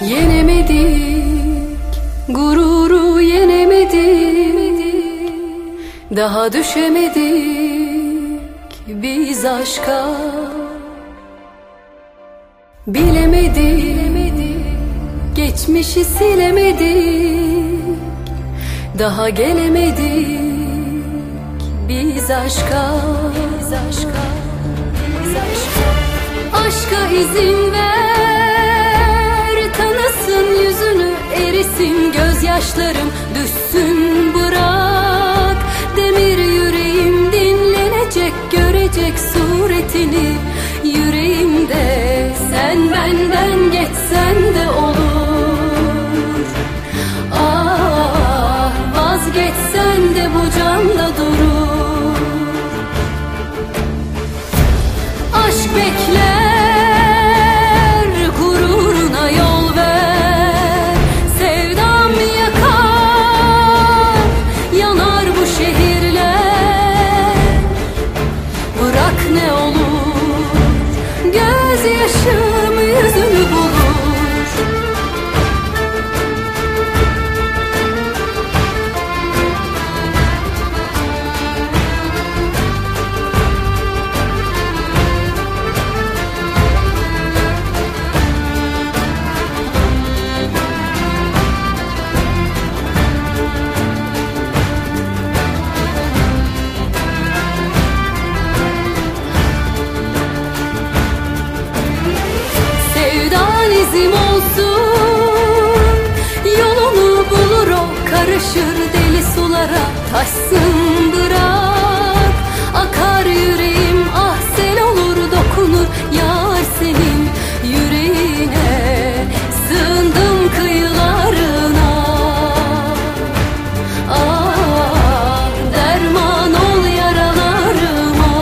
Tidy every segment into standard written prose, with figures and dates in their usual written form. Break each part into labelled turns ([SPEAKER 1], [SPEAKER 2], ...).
[SPEAKER 1] Yenemedik, gururu yenemedik, daha düşemedik biz aşka. Bilemedik, geçmişi silemedik, daha gelemedik biz aşka. Aşka izin ver, tanısın yüzünü, erisin gözyaşlarım, düşsün bırak. Demir yüreğim dinlenecek, görecek suretini yüreğimde. Sen benden geçsen de olur, ah vazgeçsen de bu canda durur. Aşk bekler, gururuna yol ver. Sevdam yakar, yanar bu şehirler. Bırak ne olur, gözyaşım yüzünü bulur. İzim olsun, yolunu bulur o, karışır deli sulara, taşsın bırak. Akar yüreğim, ah sel olur dokunur yar senin yüreğine. Sığındım kıyılarına, ah derman ol yaralarıma.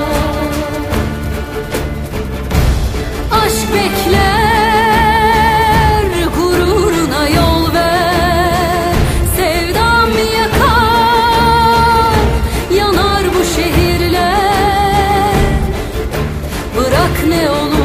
[SPEAKER 1] Aşk bekler, ne olur